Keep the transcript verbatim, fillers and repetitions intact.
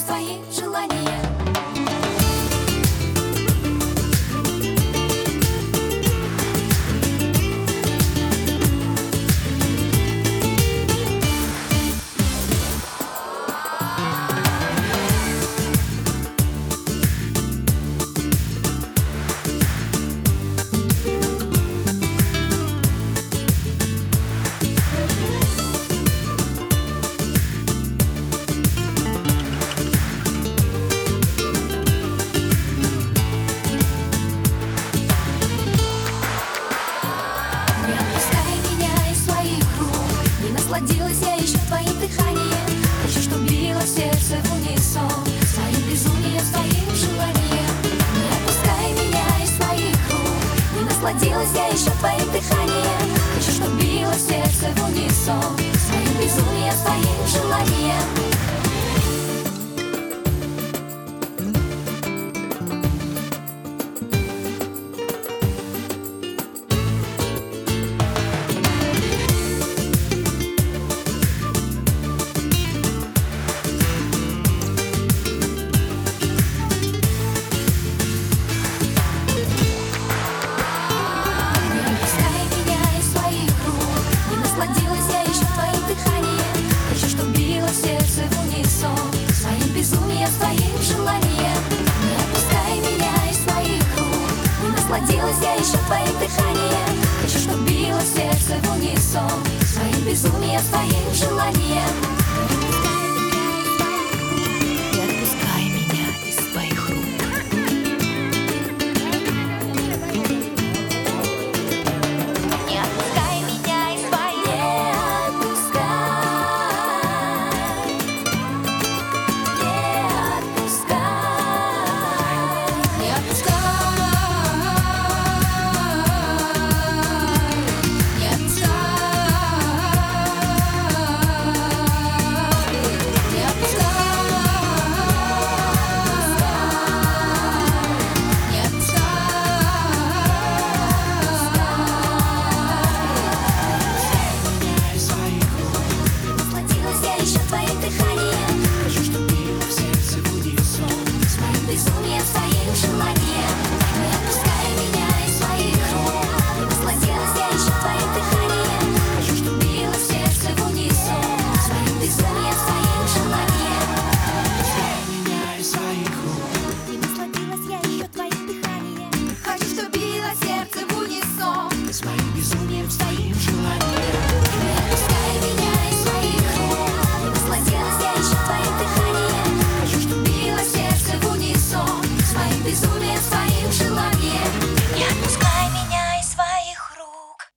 своим желанием. Насладилась я еще твоим дыханием. Хочу, чтоб билось сердце в унисон своим безумием, своим желанием. Не отпускай меня из своих рук. Не насладилась я еще твоим дыханием. Хочу, чтоб билось сердце в унисон своим безумием, своим желанием. Насладилась я еще твоим дыханием. Хочу, чтоб билось сердце в унисон своим безумием, своим желанием. Не отпускай меня из своих рук. Не насладилась я еще твоим дыханием. Хочу, чтоб билось сердце в унисон своим безумием, своим желанием. Не отпускай меня из своих рук. Своим безумием, своим желанием.